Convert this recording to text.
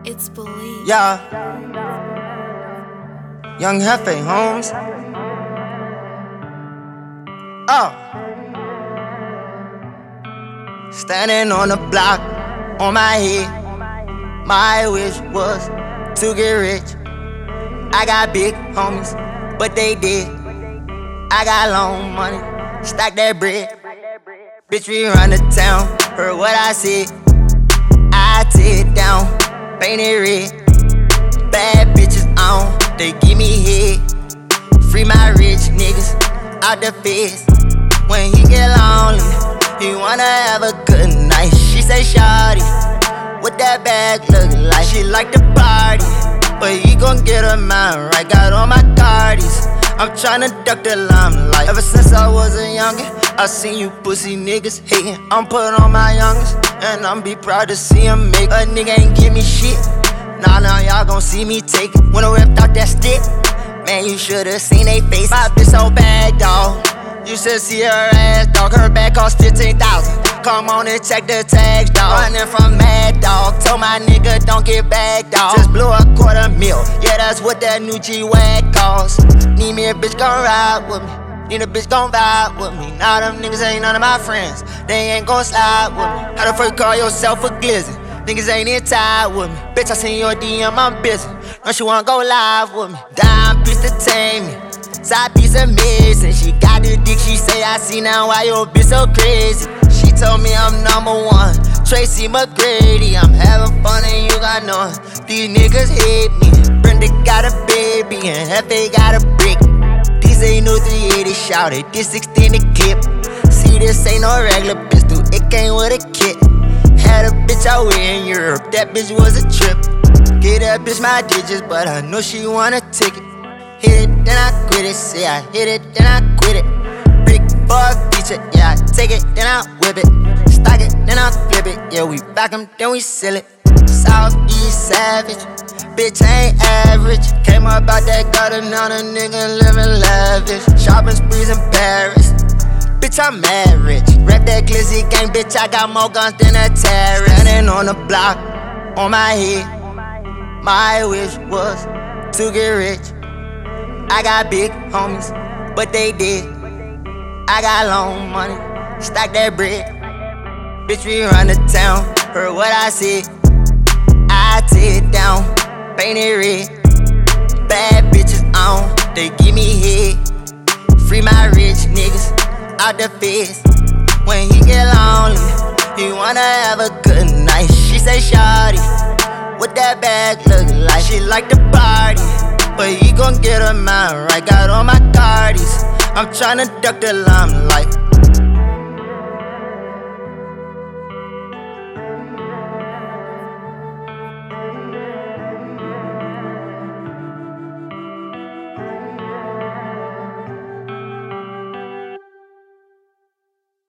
It's believed. Yeah. Young Hefe, Holmes. Oh. Standing on the block, on my head. My wish was to get rich. I got big homies, but they did. I got long money, stack that bread. Bitch, we run the town, heard what I said. I tear it down, paint it red. Bad bitches on, they give me head. Free my rich niggas out the feds. When he get lonely, he wanna have a good night. She say, shawty, what that bag look like? She like to party, but he gon' get her mind right. Got all my cardies, I'm tryna duck the limelight. Ever since I was a youngin', I seen you pussy niggas hatin'. I'm put on my youngest, and I'm be proud to see him make. A nigga ain't give me shit. Now y'all gon' see me take it. When I ripped out that stick, man, you should've seen they face. My bitch so bad, dawg. You should see her ass, dog. Her bag cost 15,000. Come on and check the tags, dog. Running from Mad Dog. Told my nigga don't get back, dog. Just blew a $250,000. Yeah, that's what that new G-Wag cost. Need me a bitch gon' ride with me. Need a bitch gon' vibe with me. Now them niggas ain't none of my friends. They ain't gon' slide with me. How the fuck call yourself a glizzy? Niggas ain't in tied with me. Bitch, I seen your DM, I'm busy. Now she wanna go live with me. Dime piece to tame me. Side piece of missing. She got the dick, she say I see now why your bitch so crazy. She told me I'm #1, Tracy McGrady. I'm having fun and you got none. These niggas hate me. Brenda got a baby and Hefe got a brick. These ain't no 380 shouted, this extended clip. See, this ain't no regular pistol, it came with a kit. Had a bitch out here in Europe, that bitch was a trip. Gave that bitch my digits, but I know she want a ticket. Hit it, then I quit it. Say I hit it, then I quit it. Brick for a feature, yeah, I take it, then I whip it. Stock it, then I flip it. Yeah, we back 'em, then we sell it. Southeast savage, bitch ain't average. Came up out that gutter, now the nigga living lavish. Shopping sprees in Paris, bitch I'm mad rich. Rep that glizzy gang, bitch I got more guns than a terrorist. Standing on the block, on my head. My wish was to get rich. I got big homies, but they did. I got long money, stack that bread. Bitch, we run the town, heard what I said. I tear it down, paint it red. Bad bitches on, they give me head. Free my rich niggas out the feds. When he get lonely, he wanna have a good night. She say, shawty, what that bag look like? She like to party, but he gon' get her mind right. Got all my cardies, I'm tryna duck the limelight.